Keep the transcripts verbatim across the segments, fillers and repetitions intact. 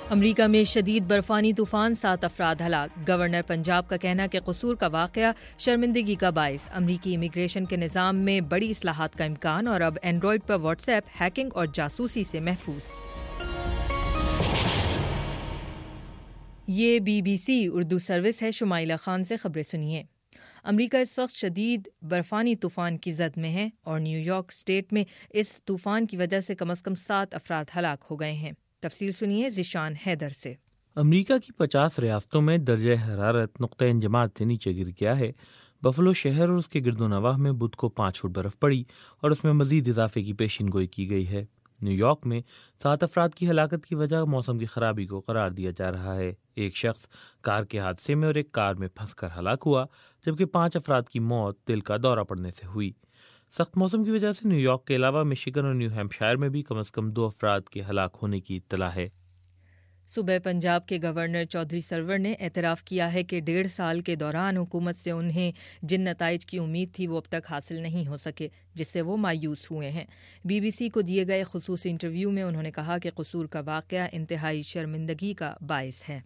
امریکہ میں شدید برفانی طوفان، سات افراد ہلاک۔ گورنر پنجاب کا کہنا کہ قصور کا واقعہ شرمندگی کا باعث۔ امریکی امیگریشن کے نظام میں بڑی اصلاحات کا امکان، اور اب اینڈرائیڈ پر واٹس ایپ ہیکنگ اور جاسوسی سے محفوظ۔ یہ B B C Urdu service ہے۔ شمائلہ خان سے خبریں سنیے۔ امریکہ اس وقت شدید برفانی طوفان کی زد میں ہے اور نیو یارک اسٹیٹ میں اس طوفان کی وجہ سے کم از کم سات افراد ہلاک ہو گئے ہیں۔ تفصیل سنیے ذیشان حیدر سے۔ امریکہ کی پچاس ریاستوں میں درجہ حرارت نقطہ انجماد سے نیچے گر گیا ہے۔ بفلو شہر اور اس کے گرد و نواح میں بدھ کو پانچ فٹ برف پڑی اور اس میں مزید اضافے کی پیشین گوئی کی گئی ہے۔ نیو یارک میں سات افراد کی ہلاکت کی وجہ موسم کی خرابی کو قرار دیا جا رہا ہے۔ ایک شخص کار کے حادثے میں اور ایک کار میں پھنس کر ہلاک ہوا، جبکہ پانچ افراد کی موت دل کا دورہ پڑنے سے ہوئی۔ سخت موسم کی وجہ سے نیو یارک کے علاوہ مشیگن اور نیو ہیمپشائر میں بھی کم از کم دو افراد کے ہلاک ہونے کی اطلاع ہے۔ صوبہ پنجاب کے گورنر چودھری سرور نے اعتراف کیا ہے کہ ڈیڑھ سال کے دوران حکومت سے انہیں جن نتائج کی امید تھی وہ اب تک حاصل نہیں ہو سکے، جس سے وہ مایوس ہوئے ہیں۔ بی بی سی کو دیے گئے خصوصی انٹرویو میں انہوں نے کہا کہ قصور کا واقعہ انتہائی شرمندگی کا باعث ہے۔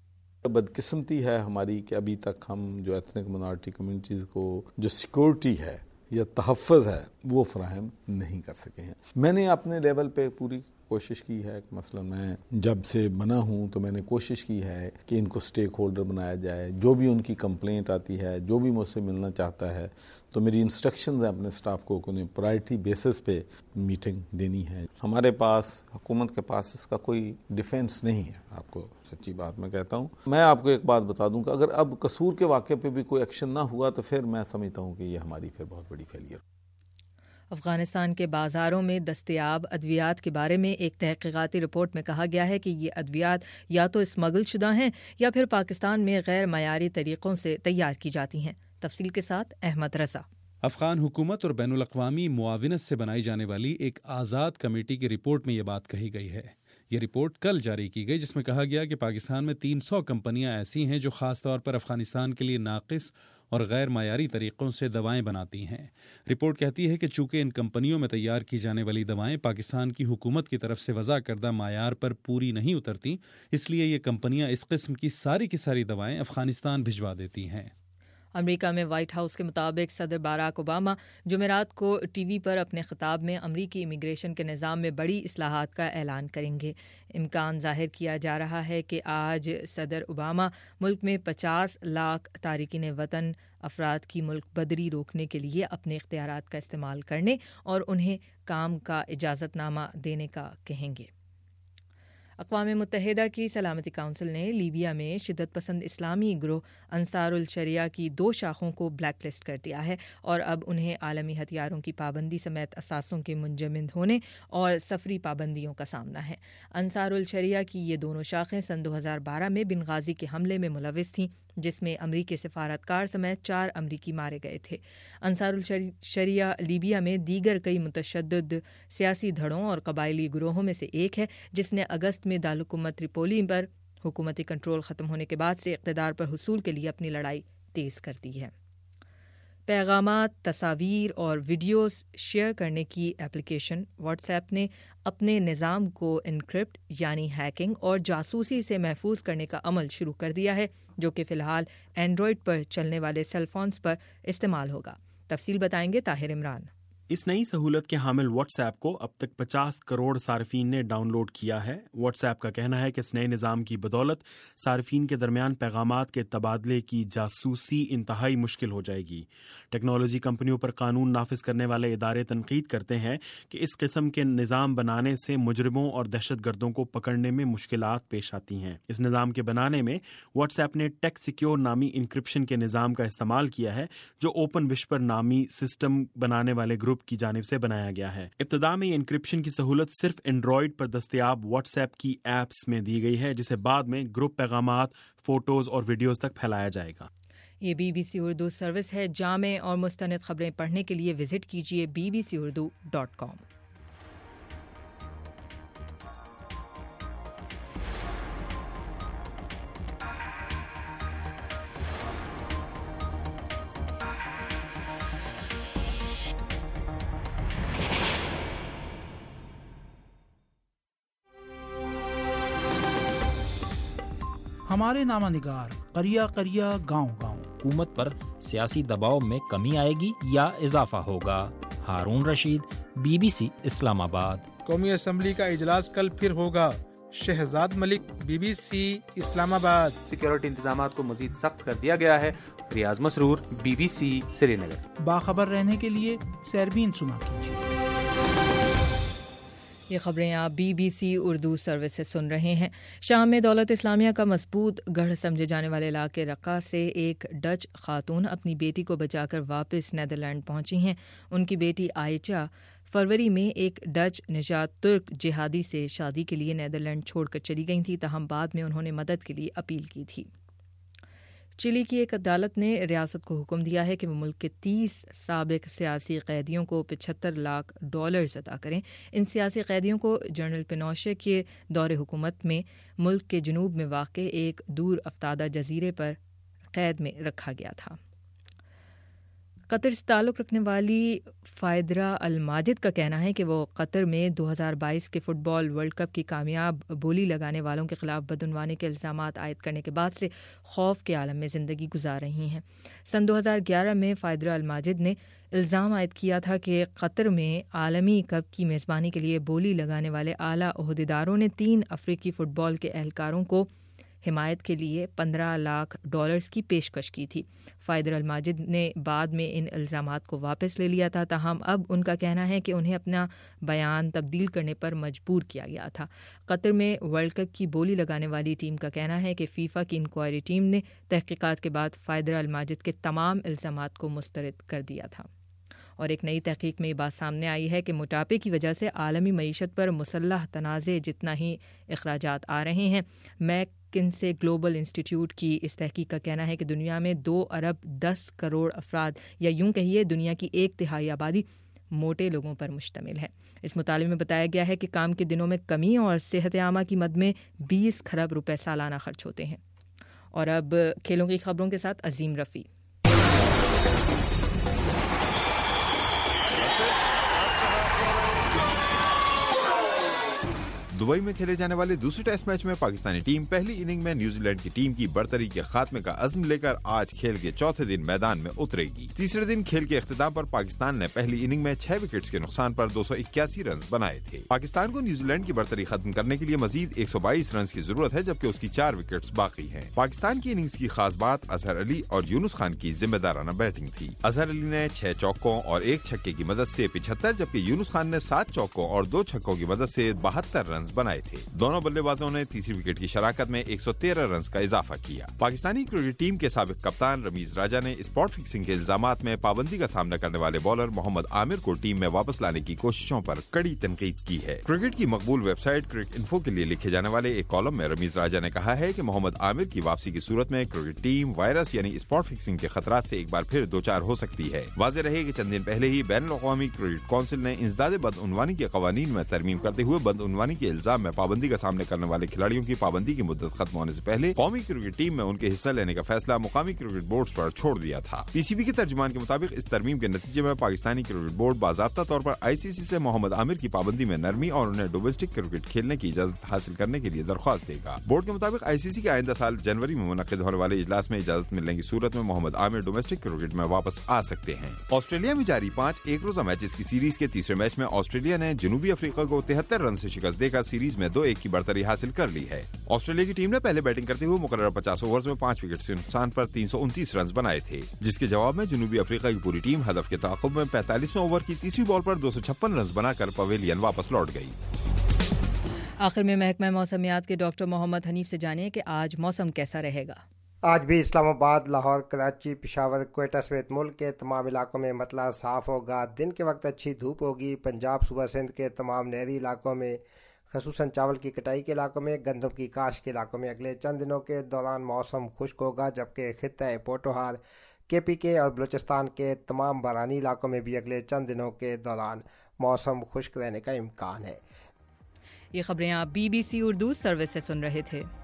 بدقسمتی ہے ہماری کہ ابھی تک ہم جو ایتھنک منارٹی کمیونٹیز کو جو سیکورٹی ہے یا تحفظ ہے وہ فراہم نہیں کر سکے ہیں۔ میں نے اپنے لیول پہ پوری کوشش کی ہے، مثلا میں جب سے بنا ہوں تو میں نے کوشش کی ہے کہ ان کو سٹیک ہولڈر بنایا جائے، جو بھی ان کی کمپلینٹ آتی ہے، جو بھی مجھ سے ملنا چاہتا ہے تو میری انسٹرکشنز ہیں اپنے سٹاف کو کہ انہیں پرائرٹی بیسس پہ میٹنگ دینی ہے۔ ہمارے پاس، حکومت کے پاس اس کا کوئی ڈیفینس نہیں ہے، آپ کو سچی بات میں کہتا ہوں۔ میں آپ کو ایک بات بتا دوں کہ اگر اب قصور کے واقعے پہ بھی کوئی ایکشن نہ ہوا تو پھر میں سمجھتا ہوں کہ یہ ہماری پھر بہت بڑی فیلئر۔ افغانستان کے بازاروں میں دستیاب ادویات کے بارے میں ایک تحقیقاتی رپورٹ میں کہا گیا ہے کہ یہ ادویات یا تو اسمگل شدہ ہیں یا پھر پاکستان میں غیر معیاری طریقوں سے تیار کی جاتی ہیں۔ تفصیل کے ساتھ احمد رضا۔ افغان حکومت اور بین الاقوامی معاونت سے بنائی جانے والی ایک آزاد کمیٹی کی رپورٹ میں یہ بات کہی گئی ہے۔ یہ رپورٹ کل جاری کی گئی، جس میں کہا گیا کہ پاکستان میں تین سو کمپنیاں ایسی ہیں جو خاص طور پر افغانستان کے لیے ناقص اور غیر معیاری طریقوں سے دوائیں بناتی ہیں۔ رپورٹ کہتی ہے کہ چونکہ ان کمپنیوں میں تیار کی جانے والی دوائیں پاکستان کی حکومت کی طرف سے وضع کردہ معیار پر پوری نہیں اترتی، اس لیے یہ کمپنیاں اس قسم کی ساری کی ساری دوائیں افغانستان بھجوا دیتی ہیں۔ امریکہ میں وائٹ ہاؤس کے مطابق صدر باراک اوباما جمعرات کو ٹی وی پر اپنے خطاب میں امریکی امیگریشن کے نظام میں بڑی اصلاحات کا اعلان کریں گے۔ امکان ظاہر کیا جا رہا ہے کہ آج صدر اوباما ملک میں پچاس لاکھ تارکین وطن افراد کی ملک بدری روکنے کے لیے اپنے اختیارات کا استعمال کرنے اور انہیں کام کا اجازت نامہ دینے کا کہیں گے۔ اقوام متحدہ کی سلامتی کونسل نے لیبیا میں شدت پسند اسلامی گروہ انصار الشریعہ کی دو شاخوں کو بلیک لسٹ کر دیا ہے اور اب انہیں عالمی ہتھیاروں کی پابندی سمیت اثاثوں کے منجمد ہونے اور سفری پابندیوں کا سامنا ہے۔ انصار الشریعہ کی یہ دونوں شاخیں سن دو ہزار بارہ میں بنغازی کے حملے میں ملوث تھیں، جس میں امریکی سفارتکار سمیت چار امریکی مارے گئے تھے۔ انصار الشریعہ لیبیا میں دیگر کئی متشدد سیاسی دھڑوں اور قبائلی گروہوں میں سے ایک ہے، جس نے اگست میں دارالحکومت تریپولی پر حکومتی کنٹرول ختم ہونے کے بعد سے اقتدار پر حصول کے لیے اپنی لڑائی تیز کر دی ہے۔ پیغامات، تصاویر اور ویڈیوز شیئر کرنے کی ایپلیکیشن واٹس ایپ نے اپنے نظام کو انکرپٹ یعنی ہیکنگ اور جاسوسی سے محفوظ کرنے کا عمل شروع کر دیا ہے، جو کہ فی الحال اینڈرائیڈ پر چلنے والے سیل فونز پر استعمال ہوگا۔ تفصیل بتائیں گے طاہر عمران۔ اس نئی سہولت کے حامل واٹس ایپ کو اب تک پچاس کروڑ صارفین نے ڈاؤن لوڈ کیا ہے۔ واٹس ایپ کا کہنا ہے کہ اس نئے نظام کی بدولت صارفین کے درمیان پیغامات کے تبادلے کی جاسوسی انتہائی مشکل ہو جائے گی۔ ٹیکنالوجی کمپنیوں پر قانون نافذ کرنے والے ادارے تنقید کرتے ہیں کہ اس قسم کے نظام بنانے سے مجرموں اور دہشت گردوں کو پکڑنے میں مشکلات پیش آتی ہیں۔ اس نظام کے بنانے میں واٹس ایپ نے ٹیک سیکیور نامی انکرپشن کے نظام کا استعمال کیا ہے، جو اوپن وشپر نامی سسٹم بنانے والے گروپ کی جانب سے بنایا گیا ہے۔ ابتدا میں یہ انکرپشن کی سہولت صرف اینڈرائیڈ پر دستیاب واٹس ایپ کی ایپس میں دی گئی ہے، جسے بعد میں گروپ پیغامات، فوٹوز اور ویڈیوز تک پھیلایا جائے گا۔ یہ B B C Urdu service ہے۔ جامع اور مستند خبریں پڑھنے کے لیے وزٹ کیجیے B B C Urdu dot com. ہمارے نامہ نگار قریہ قریہ گاؤں گاؤں۔ حکومت پر سیاسی دباؤ میں کمی آئے گی یا اضافہ ہوگا؟ Haroon Rashid, B B C Islamabad. قومی اسمبلی کا اجلاس کل پھر ہوگا۔ Shahzad Malik, B B C Islamabad. Security انتظامات کو مزید سخت کر دیا گیا ہے۔ Riaz Masroor, B B C Srinagar. باخبر رہنے کے لیے سیربین سنا کیجیے۔ یہ خبریں آپ B B C Urdu service سے سن رہے ہیں۔ شام میں دولت اسلامیہ کا مضبوط گڑھ سمجھے جانے والے علاقے رقہ سے ایک ڈچ خاتون اپنی بیٹی کو بچا کر واپس نیدرلینڈ پہنچی ہیں۔ ان کی بیٹی عائشہ فروری میں ایک ڈچ نژاد ترک جہادی سے شادی کے لیے نیدرلینڈ چھوڑ کر چلی گئی تھیں، تاہم بعد میں انہوں نے مدد کے لیے اپیل کی تھی۔ چلی کی ایک عدالت نے ریاست کو حکم دیا ہے کہ وہ ملک کے تیس سابق سیاسی قیدیوں کو پچہتر لاکھ ڈالرز ادا کریں۔ ان سیاسی قیدیوں کو جنرل پینوشے کے دور حکومت میں ملک کے جنوب میں واقع ایک دور افتادہ جزیرے پر قید میں رکھا گیا تھا۔ قطر سے تعلق رکھنے والی فائدرہ الماجد کا کہنا ہے کہ وہ قطر میں دو ہزار بائیس کے فٹ بال ورلڈ کپ کی کامیاب بولی لگانے والوں کے خلاف بدعنوانی کے الزامات عائد کرنے کے بعد سے خوف کے عالم میں زندگی گزار رہی ہیں۔ سن دو ہزار گیارہ میں فائدرہ الماجد نے الزام عائد کیا تھا کہ قطر میں عالمی کپ کی میزبانی کے لیے بولی لگانے والے اعلیٰ عہدیداروں نے تین افریقی فٹ بال کے اہلکاروں کو حمایت کے لیے پندرہ لاکھ ڈالرز کی پیشکش کی تھی۔ فائدر الماجد نے بعد میں ان الزامات کو واپس لے لیا تھا، تاہم اب ان کا کہنا ہے کہ انہیں اپنا بیان تبدیل کرنے پر مجبور کیا گیا تھا۔ قطر میں ورلڈ کپ کی بولی لگانے والی ٹیم کا کہنا ہے کہ فیفا کی انکوائری ٹیم نے تحقیقات کے بعد فائدر الماجد کے تمام الزامات کو مسترد کر دیا تھا۔ اور ایک نئی تحقیق میں یہ بات سامنے آئی ہے کہ موٹاپے کی وجہ سے عالمی معیشت پر مسلح تنازع جتنا ہی اخراجات آ رہے ہیں۔ میکنسے گلوبل انسٹیٹیوٹ کی اس تحقیق کا کہنا ہے کہ دنیا میں دو ارب دس کروڑ افراد، یا یوں کہیے دنیا کی ایک تہائی آبادی موٹے لوگوں پر مشتمل ہے۔ اس مطالعے میں بتایا گیا ہے کہ کام کے دنوں میں کمی اور صحت عامہ کی مد میں بیس کھرب روپے سالانہ خرچ ہوتے ہیں۔ اور اب کھیلوں کی خبروں کے ساتھ عظیم رفیع۔ دبئی میں کھیلے جانے والے دوسرے ٹیسٹ میچ میں پاکستانی ٹیم پہلی اننگ میں نیوزی لینڈ کی ٹیم کی برتری کے خاتمے کا عزم لے کر آج کھیل کے چوتھے دن میدان میں اترے گی۔ تیسرے دن کھیل کے اختتام پر پاکستان نے پہلی اننگ میں چھ وکٹس کے نقصان پر دو سو اکیاسی رنز بنائے تھے۔ پاکستان کو نیوزی لینڈ کی برتری ختم کرنے کے لیے مزید ایک سو بائیس رنز کی ضرورت ہے، جبکہ اس کی چار وکٹس باقی ہیں۔ پاکستان کی اننگز کی خاص بات اظہر علی اور یونس خان کی ذمہ دارانہ بیٹنگ تھی۔ اظہر علی نے چھ چوکوں اور ایک چھکے کی مدد سے پچہتر، جبکہ یونس خان نے سات چوکوں اور دو چھکوں کی مدد سے بہتر رنز بنائے تھے۔ دونوں بلے بازوں نے تیسری وکٹ کی شراکت میں ایک سو تیرہ رنز کا اضافہ کیا۔ پاکستانی کرکٹ ٹیم کے سابق کپتان رمیز راجہ نے اسپاٹ فکسنگ کے الزامات میں پابندی کا سامنا کرنے والے بالر محمد عامر کو ٹیم میں واپس لانے کی کوششوں پر کڑی تنقید کی ہے۔ کرکٹ کی مقبول ویب سائٹ کرکٹ انفو کے لیے لکھے جانے والے ایک کالم میں رمیز راجہ نے کہا ہے کہ محمد عامر کی واپسی کی صورت میں کرکٹ ٹیم وائرس یعنی اسپاٹ فکسنگ کے خطرات سے ایک بار پھر دوچار ہو سکتی ہے۔ واضح رہے کہ چند دن پہلے ہی بین الاقوامی کرکٹ کونسل نے انسداد بدعنوانی کے قوانین میں ترمیم کرتے ہوئے بدعنوانی کے الزام میں پابندی کا سامنا کرنے والے کھلاڑیوں کی پابندی کی مدت ختم ہونے سے پہلے قومی کرکٹ ٹیم میں ان کے حصہ لینے کا فیصلہ مقامی کرکٹ بورڈز پر چھوڑ دیا تھا۔ پی سی بی کے ترجمان کے مطابق اس ترمیم کے نتیجے میں پاکستانی کرکٹ بورڈ باضابطہ طور پر آئی سی سی سے محمد عامر کی پابندی میں نرمی اور انہیں ڈومیسٹک کرکٹ کھیلنے کی اجازت حاصل کرنے کے لیے درخواست دے گا۔ بورڈ کے مطابق آئی سی سی کے آئندہ سال جنوری میں منعقد ہونے والے اجلاس میں اجازت ملنے کی صورت میں محمد عامر ڈومیسٹک کرکٹ میں واپس آ سکتے ہیں۔ آسٹریلیا میں جاری پانچ ایک روزہ میچز کی سیریز کے تیسرے میچ میں آسٹریلیا نے جنوبی افریقہ کو تہتر رن سے شکست دے کر سیریز میں دو ایک کی برتری حاصل کر لی ہے۔ آسٹریلیا کی ٹیم نے پہلے بیٹنگ کرتے ہوئے مقررہ پچاس اوورز میں پانچ وکٹ سے نقصان پر تین سو انتیس رنز بنائے تھے، جس کے جواب میں جنوبی افریقہ کی پوری ٹیم ہدف کے تعاقب میں پینتالیسویں اوور کی تیسری بال پر دو سو چھپن رنز بنا کر پویلین واپس لوٹ گئی۔ آخر میں محکمہ موسمیات کے ڈاکٹر محمد حنیف سے جانیے کہ آج موسم کیسا رہے گا۔ آج بھی اسلام آباد، لاہور، کراچی، پشاور، کوئٹہ سمیت ملک کے تمام علاقوں میں مطلع صاف ہوگا۔ دن کے وقت اچھی دھوپ ہوگی۔ پنجاب، صوبہ سندھ کے تمام نہری علاقوں میں، خصوصاً چاول کی کٹائی کے علاقوں میں، گندم کی کاشت کے علاقوں میں اگلے چند دنوں کے دوران موسم خشک ہوگا، جبکہ خطہ پوٹوہار، کے پی کے اور بلوچستان کے تمام بارانی علاقوں میں بھی اگلے چند دنوں کے دوران موسم خشک رہنے کا امکان ہے۔ یہ خبریں آپ B B C Urdu service سے سن رہے تھے۔